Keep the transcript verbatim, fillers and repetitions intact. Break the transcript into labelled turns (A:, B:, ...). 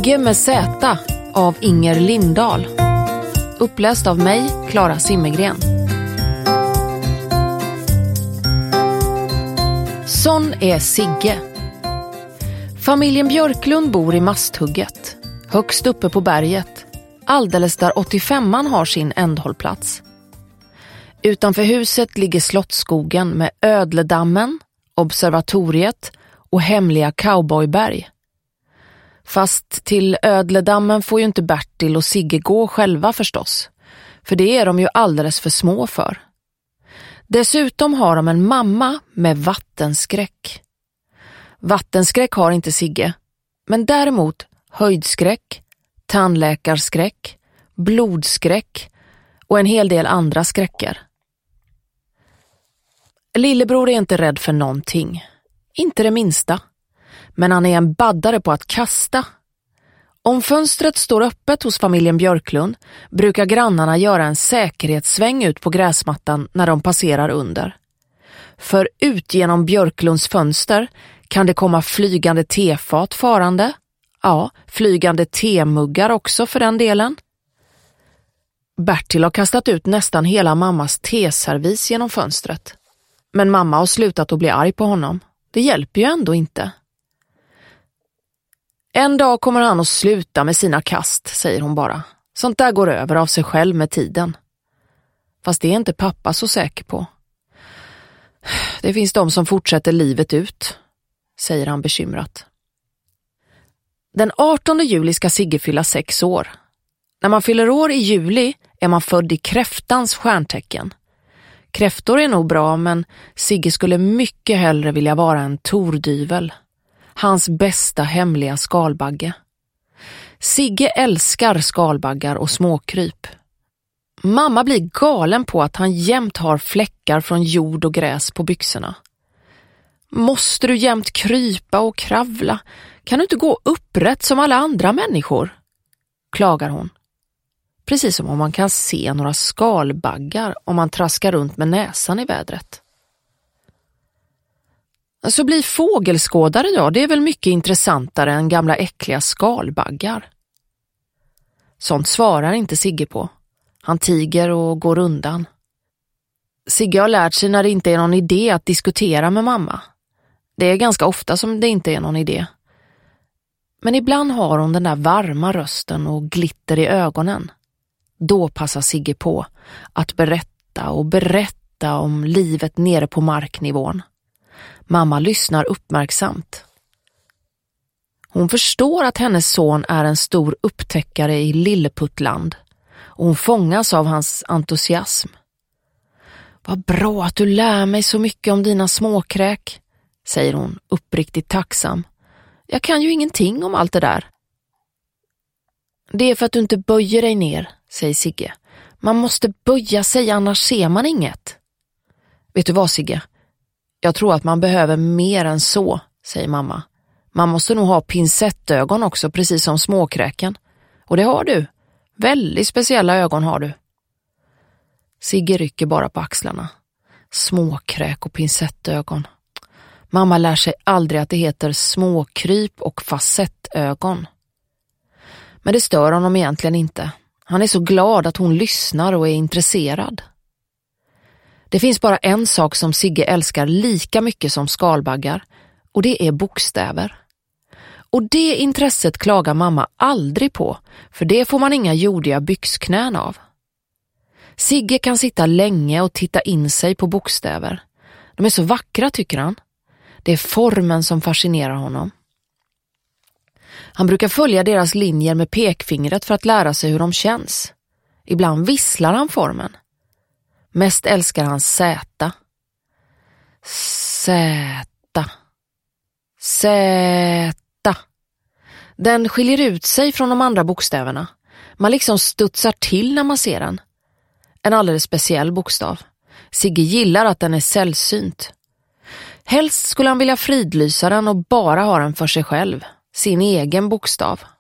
A: Sigge med Z av Inger Lindahl. Uppläst av mig, Clara Simmergren. Sån är Sigge. Familjen Björklund bor i Masthugget, högst uppe på berget, alldeles där åttiofemman har sin ändhållplats. Utanför huset ligger Slottsskogen med Ödledammen, observatoriet och hemliga Cowboyberg. Fast till Ödledammen får ju inte Bertil och Sigge gå själva förstås, för det är de ju alldeles för små för. Dessutom har de en mamma med vattenskräck. Vattenskräck har inte Sigge, men däremot höjdskräck, tandläkarskräck, blodskräck och en hel del andra skräcker. Lillebror är inte rädd för någonting, inte det minsta. Men han är en baddare på att kasta. Om fönstret står öppet hos familjen Björklund brukar grannarna göra en säkerhetssväng ut på gräsmattan när de passerar under. För ut genom Björklunds fönster kan det komma flygande tefat farande. Ja, flygande temuggar också för den delen. Bertil har kastat ut nästan hela mammas teservis genom fönstret. Men mamma har slutat att bli arg på honom. Det hjälper ju ändå inte. En dag kommer han att sluta med sina kast, säger hon bara. Sånt där går över av sig själv med tiden. Fast det är inte pappa så säker på. Det finns de som fortsätter livet ut, säger han bekymrat. Den artonde juli ska Sigge fylla sex år. När man fyller år i juli är man född i kräftans stjärntecken. Kräftor är nog bra, men Sigge skulle mycket hellre vilja vara en tordyvel. Hans bästa hemliga skalbagge. Sigge älskar skalbaggar och småkryp. Mamma blir galen på att han jämt har fläckar från jord och gräs på byxorna. Måste du jämt krypa och kravla? Kan du inte gå upprätt som alla andra människor? Klagar hon. Precis som om man kan se några skalbaggar om man traskar runt med näsan i vädret. Så blir fågelskådare då, det är väl mycket intressantare än gamla äckliga skalbaggar. Sånt svarar inte Sigge på. Han tiger och går undan. Sigge har lärt sig när det inte är någon idé att diskutera med mamma. Det är ganska ofta som det inte är någon idé. Men ibland har hon den där varma rösten och glitter i ögonen. Då passar Sigge på att berätta och berätta om livet nere på marknivån. Mamma lyssnar uppmärksamt. Hon förstår att hennes son är en stor upptäckare i Lilleputtland och hon fångas av hans entusiasm. Vad bra att du lär mig så mycket om dina småkräk, säger hon uppriktigt tacksam. Jag kan ju ingenting om allt det där. Det är för att du inte böjer dig ner, säger Sigge. Man måste böja sig, annars ser man inget. Vet du vad, Sigge? Jag tror att man behöver mer än så, säger mamma. Man måste nog ha pincettögon också, precis som småkräken. Och det har du. Väldigt speciella ögon har du. Sigge rycker bara på axlarna. Småkräk och pincettögon. Mamma lär sig aldrig att det heter småkryp och facettögon. Men det stör honom egentligen inte. Han är så glad att hon lyssnar och är intresserad. Det finns bara en sak som Sigge älskar lika mycket som skalbaggar, och det är bokstäver. Och det intresset klagar mamma aldrig på, för det får man inga jordiga byxknän av. Sigge kan sitta länge och titta in sig på bokstäver. De är så vackra, tycker han. Det är formen som fascinerar honom. Han brukar följa deras linjer med pekfingret för att lära sig hur de känns. Ibland visslar han formen. Mest älskar han Z. Z. Z. Den skiljer ut sig från de andra bokstäverna. Man liksom studsar till när man ser den. En alldeles speciell bokstav. Sigge gillar att den är sällsynt. Helst skulle han vilja fridlysa den och bara ha den för sig själv. Sin egen bokstav.